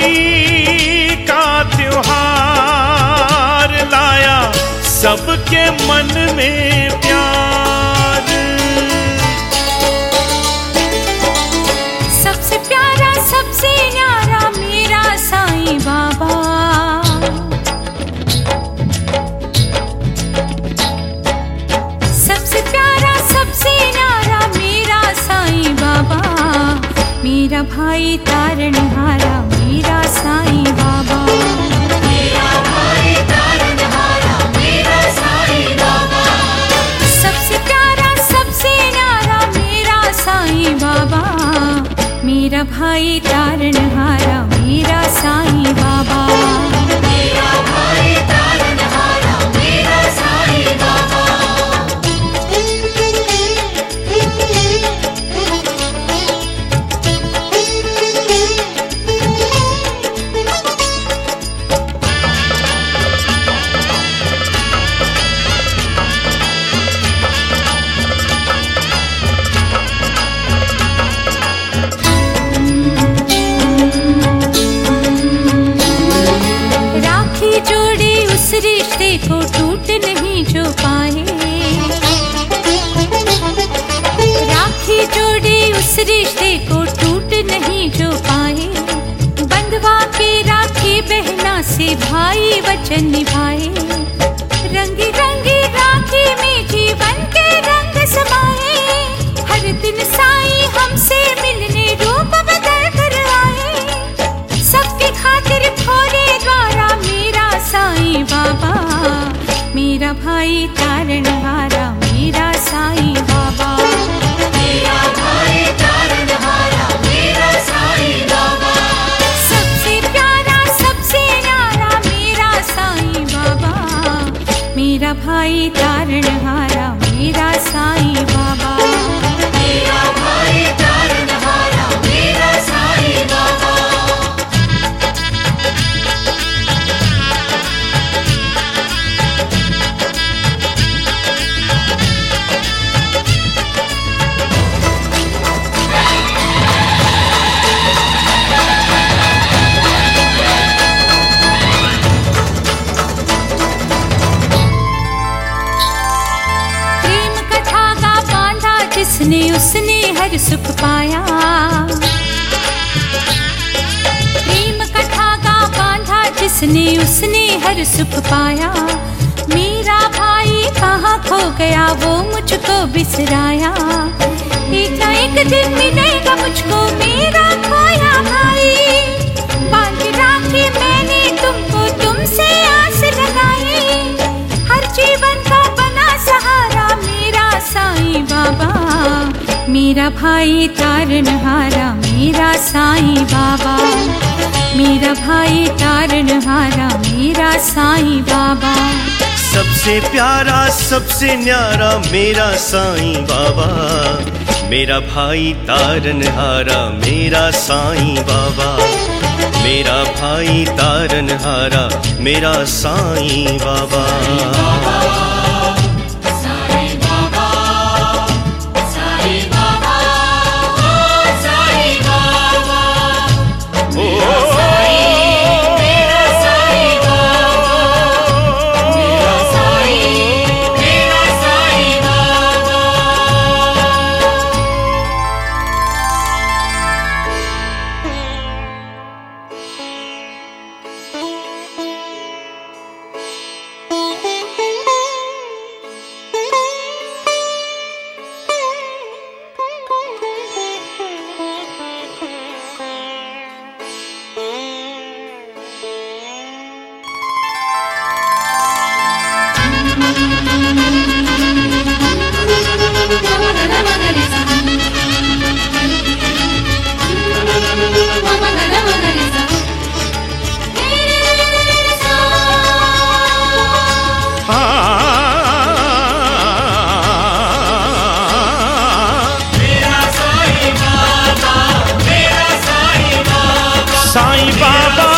का त्योहार लाया सबके मन में प्यार। सबसे प्यारा सबसे न्यारा मेरा साईं बाबा। सबसे प्यारा सबसे न्यारा मेरा साईं बाबा। मेरा भाई तारणहारा मेरा साईं बाबा। मेरा भाई तारणहारा मेरा साईं बाबा। सबसे प्यारा सबसे न्यारा मेरा साईं बाबा। मेरा भाई तारणहारा मेरा साईं बाबा। मेरा भाई तारणहारा मेरा साईं बाबा। रिश्ते को टूट नहीं जो पाए। राखी जोड़ी उस रिश्ते को टूट नहीं जो पाए। बंधवा के राखी बहना से भाई वचन निभाए। रंगी रंगी राखी में जीवन के रंग समाए। हर दिन साईं हमसे मिलने रूप बदल कर आए। सबकी खातिर भोरे द्वारा मेरा साईं बाबा। मेरा भाई तारणहारा मेरा साईं बाबा। मेरा भाई तारणहारा मेरा साईं बाबा। सबसे प्यारा सबसे न्यारा मेरा साईं बाबा। मेरा भाई तारणहारा मेरा साईं बाबा। मेरा भाई तारणहारा मेरा साईं बाबा। जिसने उसने हर सुख पाया। प्रेम का धागा बांधा जिसने उसने हर सुख पाया। मेरा भाई कहाँ खो गया वो मुझको बिसराया। एक ना एक दिन मिलेगा मुझको मेरा खोया भाई। बांध राखी मैंने तुमको तुमसे आस लगाई। हर जीवन का बना सहारा मेरा साईं बाबा। मेरा भाई तारणहारा मेरा साईं बाबा। मेरा भाई तारणहारा मेरा साईं बाबा। सबसे प्यारा सबसे न्यारा मेरा साईं बाबा। मेरा भाई तारणहारा मेरा साईं बाबा। मेरा भाई तारणहारा मेरा साईं बाबा। साईं बाबा